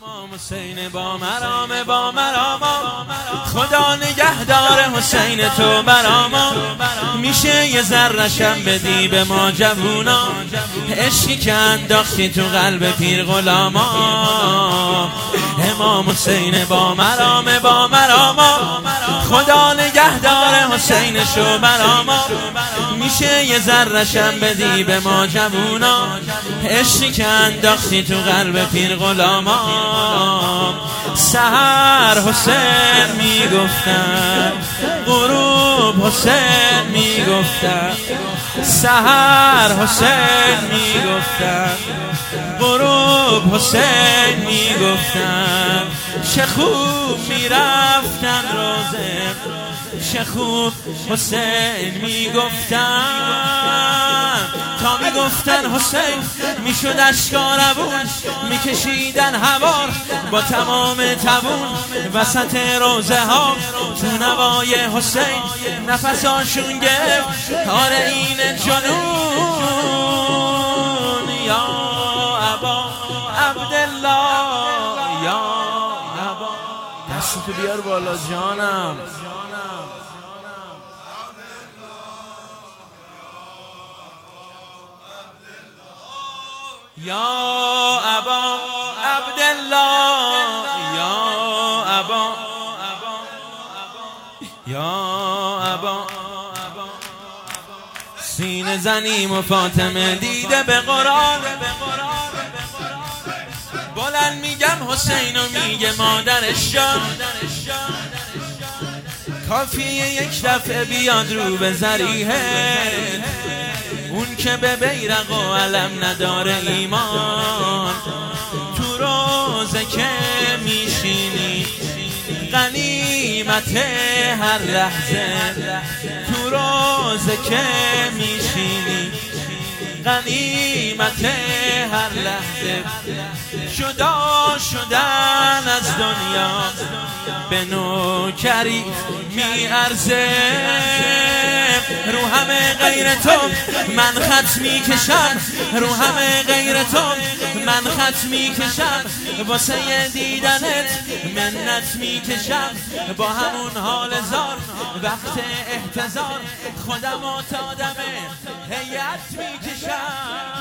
امام حسین با مرام خدا نگهدار حسین تو براما. میشه یه ذره‌شم بدی به ما جوونا، عشقی که انداختی تو قلب پیر غلاما. امام حسین با مرام خدا نگهدار حسین شو براما. میشه یه ذره‌شم بدی به ما جوونا، عشقی که انداختی تو قلب پیر غلاما. سحر حسین میگفتن، غروب حسین میگفتن، سحر حسین میگفتن، غروب حسین میگفتن. چه خوب میرفتن روزه، چه خوب حسین میگفتن. تا میگفتن حسین میشد اشکاربون، میکشیدن هوار با تمام تبون. وسط روزه ها تو نوای حسین نفساشون گرفت حال این جنون. یا ابا عبدالله، یا ابا دستتو بیار بالا جانم. یا ابا عبدالله، یا ابا، یا ابا. سینه زنیم و فاطمه دیده به قرآن. بلند میگم حسین و میگه مادرش جان. کافیه یک دفعه بیاد رو به ذریحه، اون که به بیرق و علم نداره ایمان. تو روزه که میشینی غنیمت هر لحظه، تو روزه که میشینی غنیمت هر لحظه. جدا شدن از دنیا به نوکری میارزه. رو همه غیر تو من خط میکشم، رو همه غیر تو من خط میکشم. واسه دیدنت منت میکشم، با همون حال زار وقت احتضار خودم و تا دم هیئت میکشم.